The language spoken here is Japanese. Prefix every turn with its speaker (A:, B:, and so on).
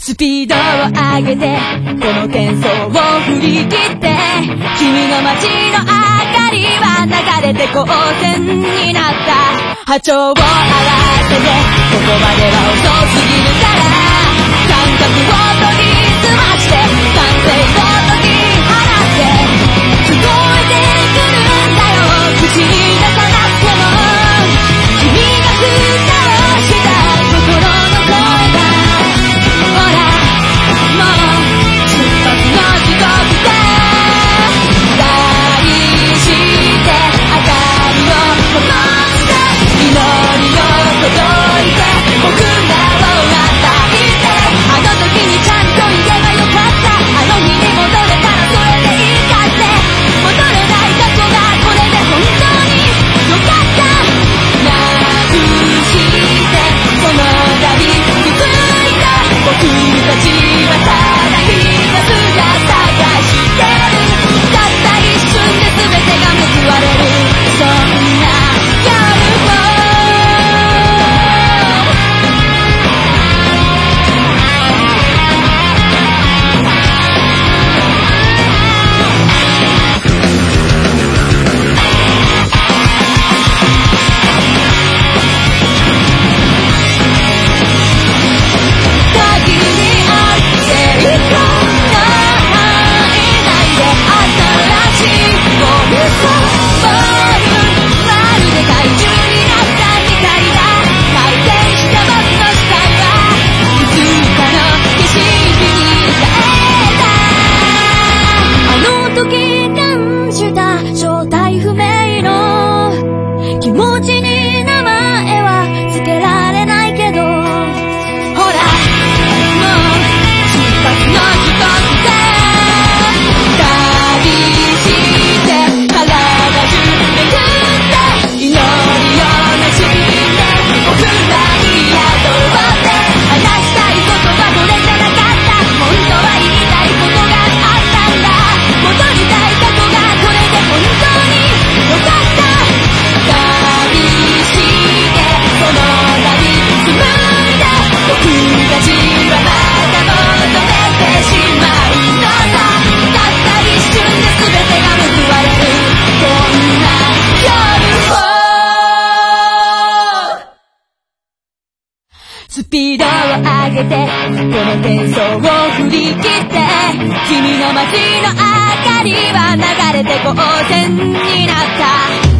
A: スピードを上げてこの喧騒を振り切って君の街の明かりは流れて光線になった波長を合わせてここまでは遅すぎるから感覚を研ぎ澄まして完成と解き放って聞こえてくるんだよ口に出さなくても君が蓋をした心の声がほらもう出発の時刻だ大して明かりを灯して祈りを届いて僕らを与えてあの時にちゃんと言えばよかったあの日に戻れたらそれでいいかって戻れない過去がこれで本当によかったなくしてその旅作りた僕たちはただひたすら探してるたった一瞬で全てが報われるそんな夜を限りあっていこんな範囲内で新しいボルトボールまるで怪獣になったみたいだ回転した僕の視界はいつかの景色に変えたあの時感じた正体不明の気持ちに名前はつけられないけどほらもう出発の時刻だ旅して体中めくって祈りをなしで僕らに宿って話したいことはこれじゃなかった本当は言いたいことがあったんだ戻りたい過去がこれで本当によかった旅してその旅紡いで僕たちはまた求めてしまうのさたった一瞬で全てが報われるこんな夜をスピードを上げてこの喧騒を振り切って君の街の明かりは流れて光線になった